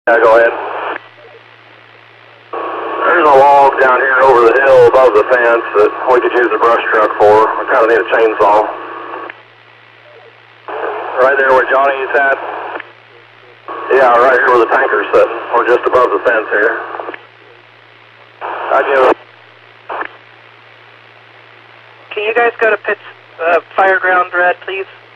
Yeah, go ahead. There's a log down here over the hill above the fence that we could use the brush truck for. We kind of need a chainsaw. Right there where Johnny's at. Yeah, right here where the tanker's sitting. We're just above the fence here. I give it. Can you guys go to Pitt's Fireground Red, please?